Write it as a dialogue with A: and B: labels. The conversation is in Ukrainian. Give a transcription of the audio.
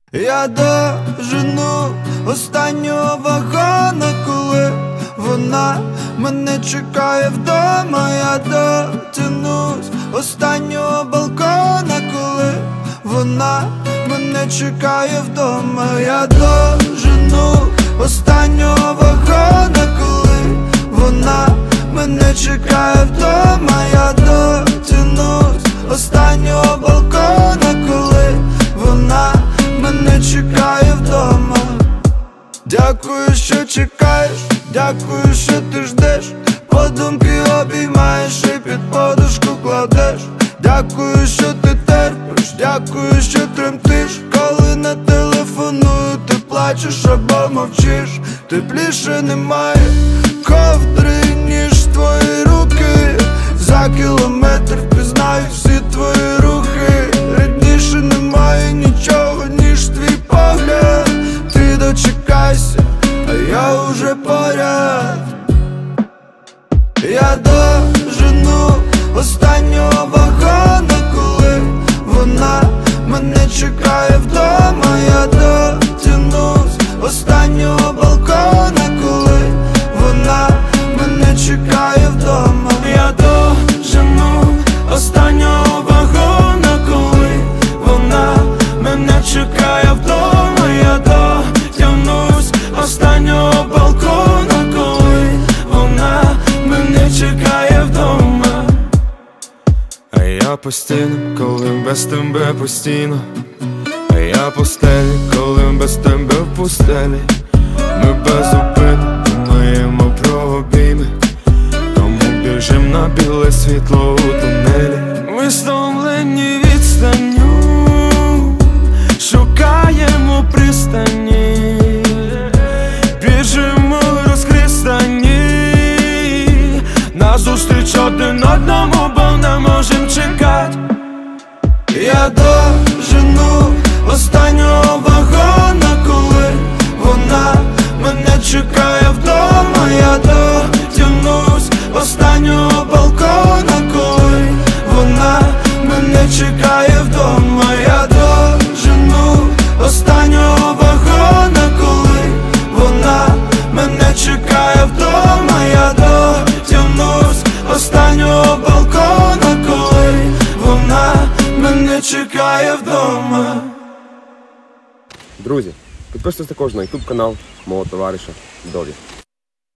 A: Я дожену останнього вагона, коли вона мене чекає вдома. Я дотянусь останнього балкона, коли вона мене чекає вдома. Я дожену останнього вагона, коли вона мене чекає вдома. Я дотянусь останнього балкона, коли вона мене чекає вдома. Дякую, що чекаєш, дякую, що ти ждеш, подумки обіймаєш і під подушку кладеш. Дякую, що ти терпиш, дякую, що тремтиш, коли не телефоную, ти плачеш або мовчиш. Тепліше немає ковдри, ніж твої руки. За кілометр впізнаю всі твої рухи. Рідніше немає нічого, ніж твій погляд. Ти дочекайся, а я уже поряд. Я дожену останнього вагона, коли вона мене чекає вдома. Я дотянусь останнього балкона, коли вона мене чекає вдома.
B: Я дожену останнього вагона, коли вона мене чекає вдома. Я дотягнусь останнього балкона, коли вона мене чекає вдома. А я постійно, коли без тебе постійно. А я постелі, коли без тебе в пустелі. Ми безупинно думаємо про обійми, тому біжим на біле світло у тунелі. Ми стомлені відстанню, шукаємо пристані, біжимо розхристані, назустріч один одному, бо не можем чекати.
A: Я дожену останнього вагона, коли вона мене чекає вдома. Я дотягнусь останнього балкона, коли вона мене чекає вдома. Я дожену останнього вагона, коли вона мене чекає вдома. Я дотягнусь останнього балкона, коли вона мене чекає вдома.
C: Друзі, підписуйтесь також на YouTube канал мого товариша Дові.